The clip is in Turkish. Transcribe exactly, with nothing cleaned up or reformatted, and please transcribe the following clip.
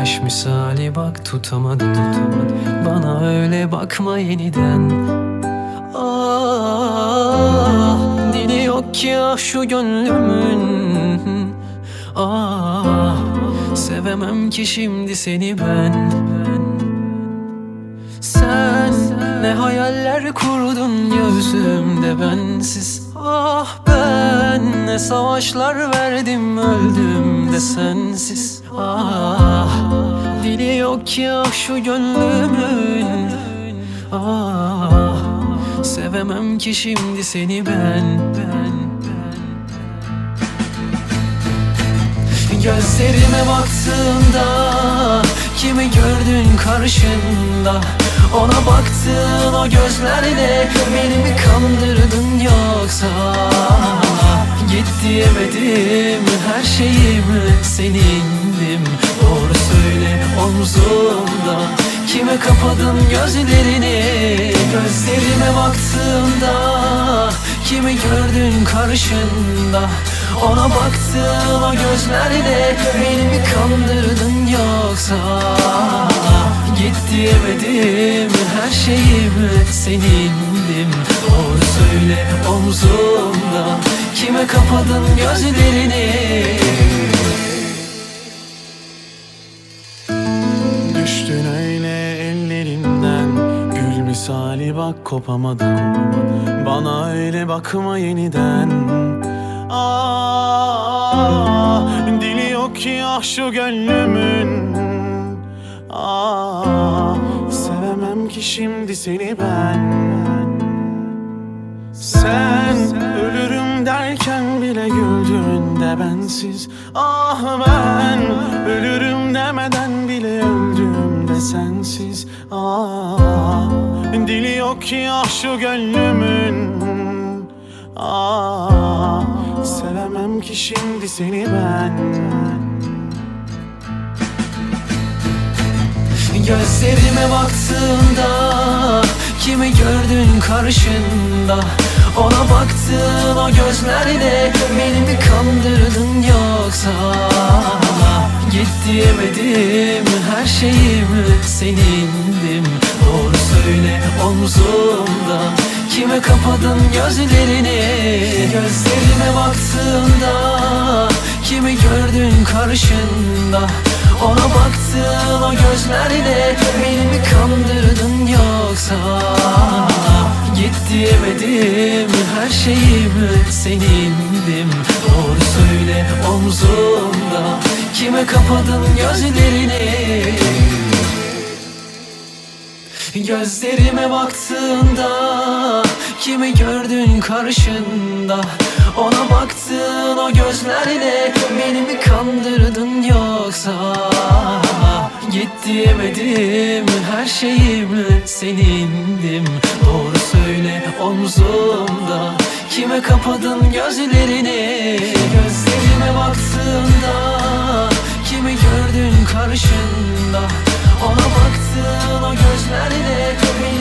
Güneş misali bak tutamadım, tutamadım. Bana öyle bakma yeniden. Ah, dili yok ki ah şu gönlümün. Ah, sevemem ki şimdi seni ben. Sen ne hayaller kurdun gözümde bensiz. Ah ben ne savaşlar verdim öldüm de sensiz. Ah dili yok ki ah şu gönlümün. Ah sevemem ki şimdi seni ben, ben, ben. Gözlerime baktığında kimi gördün karşında? Ona baktığın o gözlerle beni mi kandırdın yoksa? Git diyemedim, her şeyimi senindim. Doğru söyle omzumda, kime kapadın gözlerini? Gözlerime baktığında kimi gördün karşında? Ona baktığın o gözlerle beni mi kandırdın yoksa? Git diyemedim, her şeyimi senindim. Doğru söyle omzumda, kime kapadın gözlerini? Düştün öyle ellerimden, gül misali bak kopamadım. Bana öyle bakma yeniden. Ah, dili yok ki ah şu gönlümün. Ah, sevemem ki şimdi seni ben. Sen ölürüm derken bile güldün de bensiz. Ah ben ölürüm demeden bile öldüm de sensiz. Ah, dili yok ki ah şu gönlümün. Ah, sevemem ki şimdi seni ben. Gözlerime baktığında kimi gördün karşında? Ona baktığın o gözlerle beni mi kandırdın yoksa? Git diyemedim, her şeyimi senindim. Doğru söyle omzumda, kime kapadın gözlerini? Gözlerime baktığında kimi gördün karşında? Ona baktığın o gözlerle beni mi kandırdın yoksa? Git diyemedim, her şeyimi senindim. Doğru söyle omzumda, kime kapadın gözlerini? Gözlerime baktığında kimi gördün karşında? Ona baktığın o gözlerle beni mi kandırdın yoksa? Git diyemedim, her şeyimi senindim. Doğru söyle omzumda, kime kapadın gözlerini? Gözlerime baktığında kimi gördün karşında? Ona baktığın o gözlerle beni